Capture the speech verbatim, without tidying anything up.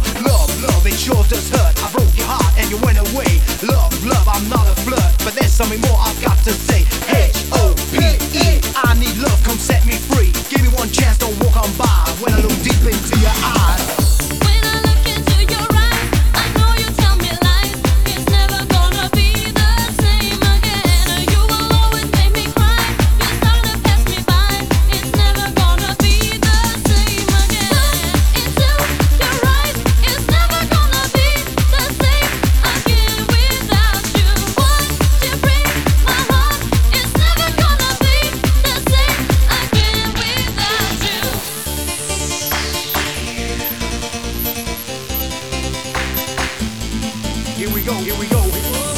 Love, love, it sure does hurt. I broke your heart and you went away. Love, love, I'm not a flirt, but there's something more I've got to say. H O P E, I need love, come set me free. Give me one chance, don't walk on by when I look deep into your eyes. When I look into your eyes, I know you tell me lies. It's never gonna be the same again. You will always make me cry. You start to pass me by. It's never gonna be the same again. Into your eyes, it's never gonna be the same again without you. What you bring my heart, it's never gonna be the same again without you. Here we go, here we go.